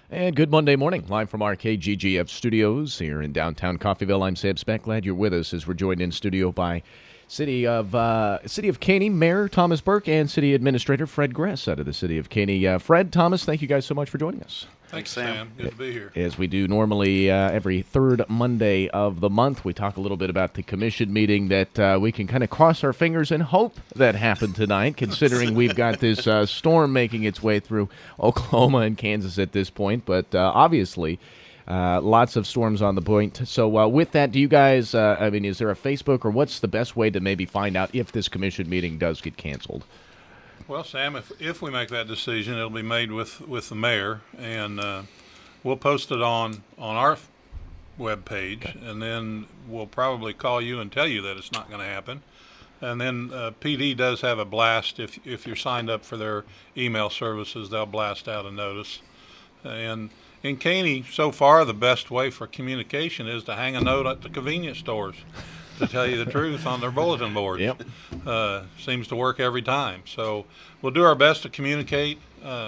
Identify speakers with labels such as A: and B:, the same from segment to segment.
A: And good Monday morning, live from our KGGF studios here in downtown Coffeyville. I'm Sam Speck. Glad you're with us as we're joined in studio by City of Caney Mayor Thomas Burke and City Administrator Fred Gress out of the City of Caney. Fred, Thomas, thank you guys so much for joining us.
B: Thanks, Sam. Good to be here.
A: As we do normally every third Monday of the month, we talk a little bit about the commission meeting that we can kind of cross our fingers and hope that happened tonight, considering we've got this storm making its way through Oklahoma and Kansas at this point. But obviously, lots of storms on the point. So with that, do you guys, is there a Facebook, or what's the best way to maybe find out if this commission meeting does get canceled?
B: Well, Sam, if we make that decision, it'll be made with the mayor, and we'll post it on our webpage, and then we'll probably call you and tell you that it's not going to happen. And then PD does have a blast. If you're signed up for their email services, they'll blast out a notice. And in Caney, so far, the best way for communication is to hang a note at the convenience stores, to tell you the truth, on their bulletin boards.
A: Yep.
B: Seems to work every time. So we'll do our best to communicate,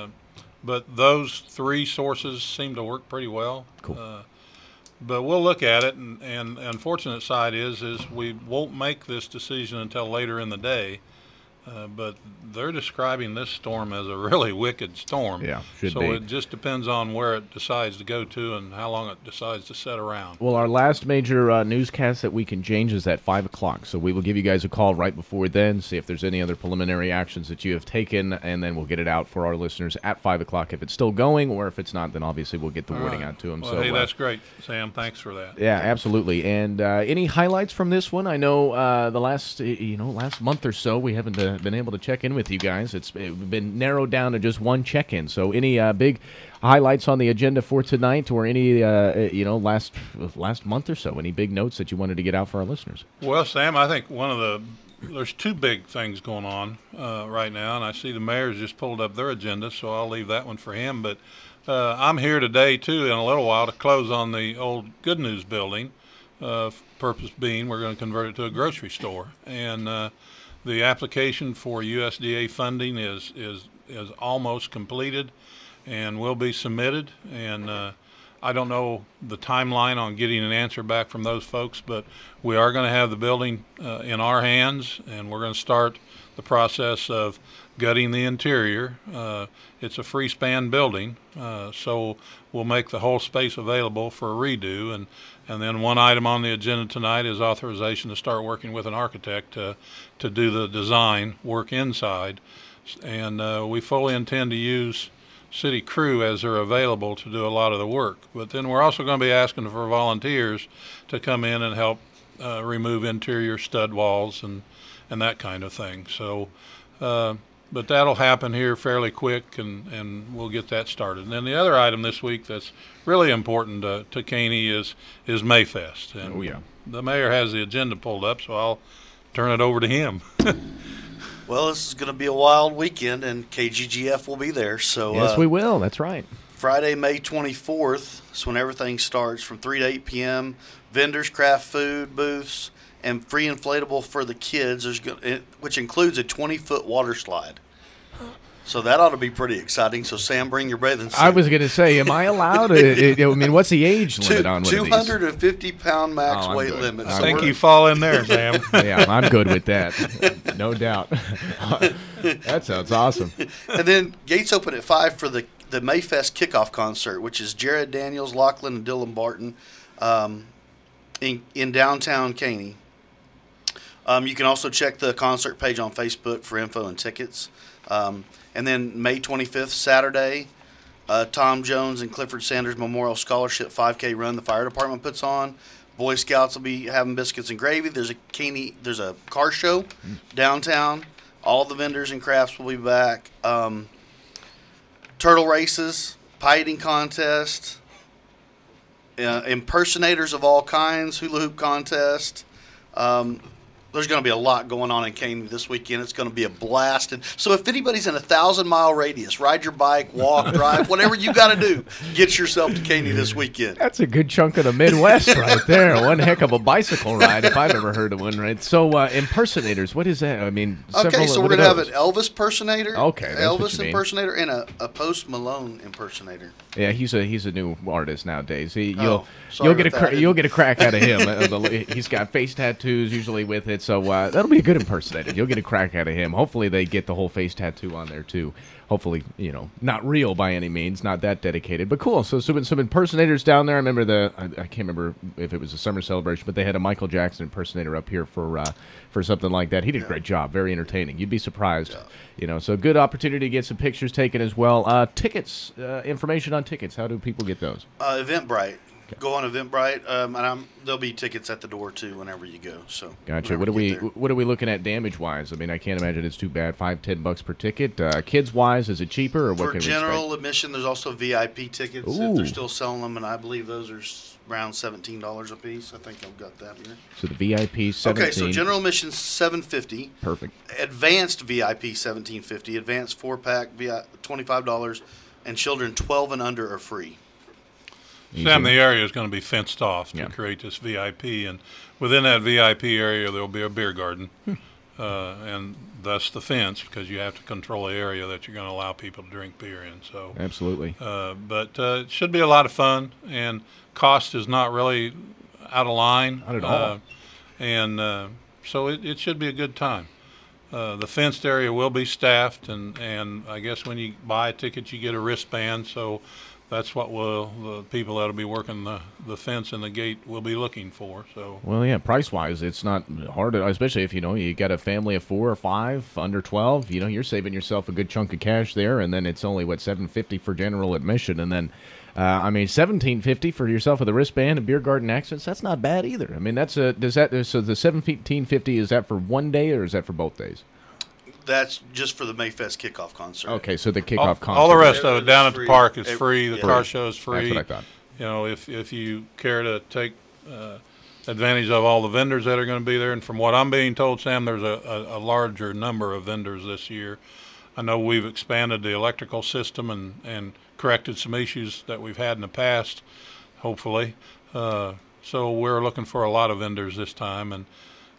B: but those three sources seem to work pretty well.
A: Cool.
B: But we'll look at it, and the unfortunate side is we won't make this decision until later in the day. But they're describing this storm as a really wicked storm.
A: Yeah, should
B: so
A: be.
B: it just depends on where it decides to go to and how long it decides to set around.
A: Well, our last major newscast that we can change is at 5 o'clock. So we will give you guys a call right before then, see if there's any other preliminary actions that you have taken, and then we'll get it out for our listeners at 5 o'clock if it's still going, or if it's not, then obviously we'll get the wording out to them.
B: Well,
A: So,
B: hey, that's great, Sam. Thanks for that.
A: yeah, absolutely. And any highlights from this one? I know the last month or so we haven't been able to check in with you guys. It's been narrowed down to just one check-in. So any big highlights on the agenda for tonight, or any last month or so? Any big notes that you wanted to get out for our listeners?
B: Well, Sam, I think there's two big things going on right now, and I see the mayor's just pulled up their agenda, so I'll leave that one for him. But I'm here today, too, in a little while, to close on the old Good News building, purpose being we're going to convert it to a grocery store. And the application for USDA funding is almost completed and will be submitted. And I don't know the timeline on getting an answer back from those folks, but we are going to have the building in our hands, and we're going to start the process of gutting the interior. It's a free-span building, so we'll make the whole space available for a redo. And then one item on the agenda tonight is authorization to start working with an architect to do the design work inside. And we fully intend to use city crew as they're available to do a lot of the work. But then we're also going to be asking for volunteers to come in and help remove interior stud walls and that kind of thing. So, but that'll happen here fairly quick, and we'll get that started. And then the other item this week that's really important to Caney is Mayfest. And
A: Oh, yeah.
B: the mayor has the agenda pulled up, so I'll turn it over to him.
C: Well, this is going to be a wild weekend, and KGGF will be there. So
A: Yes, we will. That's right.
C: Friday, May 24th is when everything starts from 3 to 8 p.m. Vendors, craft food booths, and free inflatable for the kids, which includes a 20-foot water slide. So that ought to be pretty exciting. So, Sam, bring your bathing suit.
A: I was going to say, am I allowed? What's the age limit on one of these?
C: 250-pound max
A: I'm
C: weight
A: good.
C: limit.
B: I think you fall in there, Sam.
A: Yeah, I'm good with that. No doubt. That sounds awesome.
C: And then gates open at 5 for the Mayfest kickoff concert, which is Jared Daniels, Lachlan, and Dylan Barton in downtown Caney. You can also check the concert page on Facebook for info and tickets. And then May 25th, Saturday, Tom Jones and Clifford Sanders Memorial Scholarship 5K run the fire department puts on. Boy Scouts will be having biscuits and gravy. There's a car show downtown. All the vendors and crafts will be back. Turtle races, pie eating contest, impersonators of all kinds, hula hoop contest. there's going to be a lot going on in Caney this weekend. It's going to be a blast. And so if anybody's in a 1,000-mile radius, ride your bike, walk, drive, whatever you got to do, get yourself to Caney this weekend.
A: That's a good chunk of the Midwest right there. One heck of a bicycle ride if I've ever heard of one, right? So impersonators, what is that? I mean,
C: okay, so we're going to have an Elvis impersonator,
A: okay,
C: Elvis impersonator, and a Post Malone impersonator.
A: Yeah, he's a new artist nowadays. You'll get a crack out of him. He's got face tattoos usually with it, so that'll be a good impersonator. You'll get a crack out of him. Hopefully they get the whole face tattoo on there too. Hopefully, not real by any means, not that dedicated, but cool. So some impersonators down there. I remember I can't remember if it was a summer celebration, but they had a Michael Jackson impersonator up here for something like that. He did a great job, very entertaining. You'd be surprised, So good opportunity to get some pictures taken as well. Tickets, information on tickets. How do people get those?
C: Eventbrite. Go on Eventbrite, and there'll be tickets at the door too whenever you go. So
A: gotcha. What are we looking at damage wise? I mean, I can't imagine it's too bad. $5-10 per ticket. Kids wise, is it cheaper or what?
C: For
A: can
C: general
A: we
C: admission, there's also VIP tickets if they're still selling them, and I believe those are around $17 a piece. I think I've got that here.
A: So the VIP $17.
C: Okay, so general admission $7.50.
A: Perfect.
C: Advanced VIP $17.50. Advanced 4-pack $25, and children 12 and under are free.
B: Sam, the area is going to be fenced off to create this VIP, and within that VIP area there will be a beer garden, and thus the fence, because you have to control the area that you're going to allow people to drink beer in. So
A: absolutely.
B: But it should be a lot of fun, and cost is not really out of line.
A: Not at all.
B: And so it should be a good time. The fenced area will be staffed, and I guess when you buy a ticket you get a wristband, so that's what the people that'll be working the fence and the gate will be looking for. So
A: well, yeah, price wise, it's not hard, especially if you got a family of 4 or 5 under 12. You're saving yourself a good chunk of cash there, and then it's only $7.50 for general admission, and then $17.50 for yourself with a wristband and beer garden access. That's not bad either. I mean, so the $17.50, is that for one day or is that for both days?
C: That's just for the Mayfest kickoff concert.
A: Okay, so the kickoff concert.
B: All the rest of it down at the park is free. The car show is free.
A: That's what I thought.
B: If you care to take advantage of all the vendors that are going to be there, and from what I'm being told, Sam, there's a larger number of vendors this year. I know we've expanded the electrical system and corrected some issues that we've had in the past, hopefully. So we're looking for a lot of vendors this time, and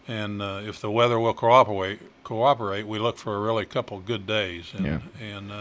B: if the weather will cooperate, we look for a really couple good days. And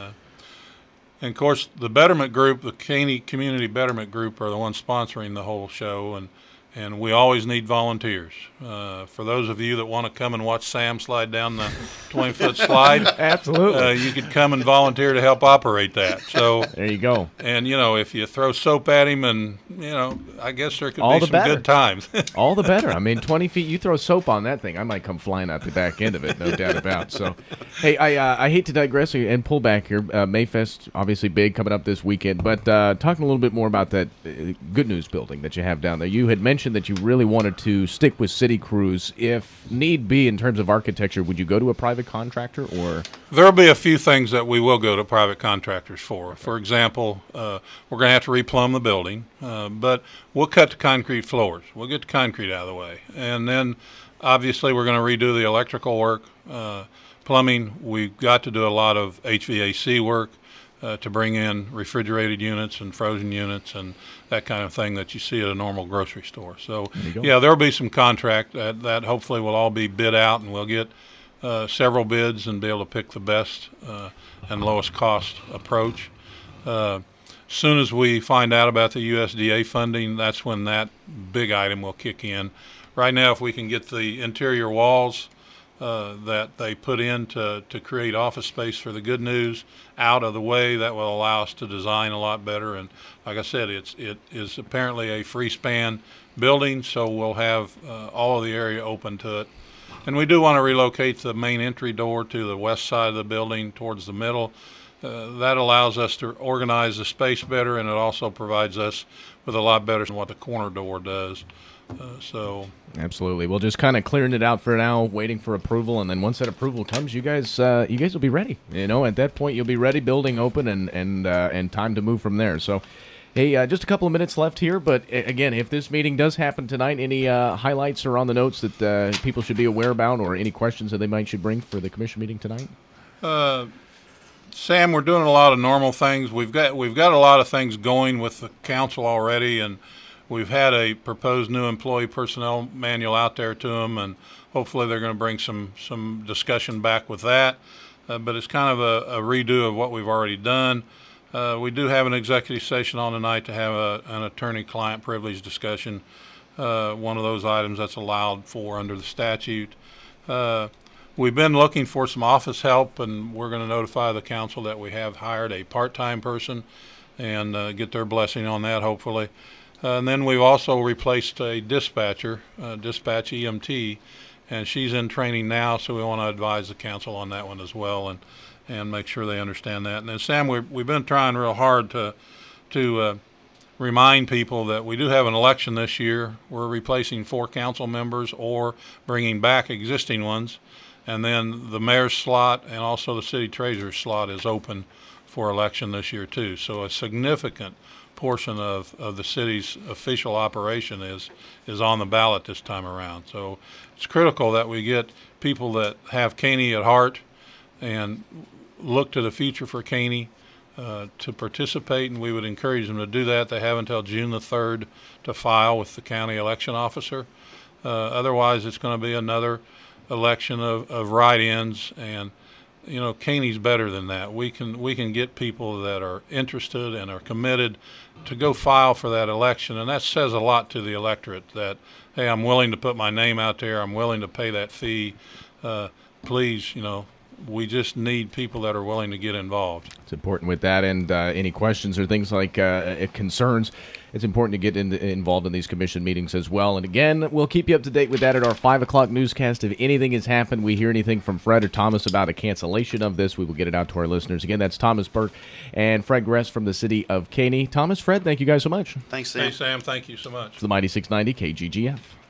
B: of course, the Betterment Group, the Caney Community Betterment Group, are the ones sponsoring the whole show, and we always need volunteers. For those of you that want to come and watch Sam slide down the 20-foot slide,
A: absolutely,
B: you could come and volunteer to help operate that. So
A: there you go.
B: And if you throw soap at him, and I guess there could be some good times.
A: All the better. I mean, 20 feet, you throw soap on that thing, I might come flying out the back end of it, no doubt about. So, hey, I hate to digress and pull back here. Mayfest, obviously big, coming up this weekend, but talking a little bit more about that Good News building that you have down there. You had mentioned that you really wanted to stick with city crews. If need be, in terms of architecture, would you go to a private contractor, or?
B: There'll be a few things that we will go to private contractors for. For example, we're going to have to replumb the building, but we'll cut the concrete floors. We'll get the concrete out of the way. And then, obviously, we're going to redo the electrical work. Plumbing, we've got to do a lot of HVAC work to bring in refrigerated units and frozen units and that kind of thing that you see at a normal grocery store. So, yeah, there'll be some contract that hopefully will all be bid out, and we'll get several bids and be able to pick the best and lowest cost approach. Soon as we find out about the USDA funding, that's when that big item will kick in. Right now, if we can get the interior walls that they put in to create office space for the Good News out of the way, that will allow us to design a lot better. And like I said, it is apparently a free span building, so we'll have all of the area open to it. And we do want to relocate the main entry door to the west side of the building towards the middle. That allows us to organize the space better, and it also provides us with a lot better than what the corner door does. Absolutely. Well, just kind of clearing it out for now, waiting for approval, and then once that approval comes, you guys will be ready. At that point, you'll be ready, building open, and time to move from there. So,
A: Hey, just a couple of minutes left here, but again, if this meeting does happen tonight, any highlights or on the notes that people should be aware about, or any questions that they might should bring for the commission meeting tonight?
B: Sam, we're doing a lot of normal things. We've got a lot of things going with the council already, and we've had a proposed new employee personnel manual out there to them, and hopefully they're going to bring some discussion back with that. But it's kind of a redo of what we've already done. We do have an executive session on tonight to have an attorney-client privilege discussion, one of those items that's allowed for under the statute. We've been looking for some office help, and we're going to notify the council that we have hired a part-time person and get their blessing on that, hopefully. And then we've also replaced a dispatcher, dispatch EMT, and she's in training now, so we want to advise the council on that one as well, and make sure they understand that. And then, Sam, we've been trying real hard to remind people that we do have an election this year. We're replacing 4 council members or bringing back existing ones. And then the mayor's slot and also the city treasurer's slot is open for election this year, too. So a significant portion of the city's official operation is on the ballot this time around. So it's critical that we get people that have Caney at heart and look to the future for Caney to participate, and we would encourage them to do that. They have until June the 3rd to file with the county election officer. Otherwise, it's going to be another election of write-ins, and Caney's better than that. We can get people that are interested and are committed to go file for that election, and that says a lot to the electorate that, hey, I'm willing to put my name out there, I'm willing to pay that fee. Please, we just need people that are willing to get involved.
A: It's important with that, and any questions or things like concerns, it's important to get involved in these commission meetings as well. And again, we'll keep you up to date with that at our 5 o'clock newscast. If anything has happened, we hear anything from Fred or Thomas about a cancellation of this, we will get it out to our listeners. Again, that's Thomas Burke and Fred Gress from the city of Caney. Thomas, Fred, thank you guys so much.
C: Thanks, Sam.
B: Hey, Sam, thank you so much.
A: It's the Mighty 690 KGGF.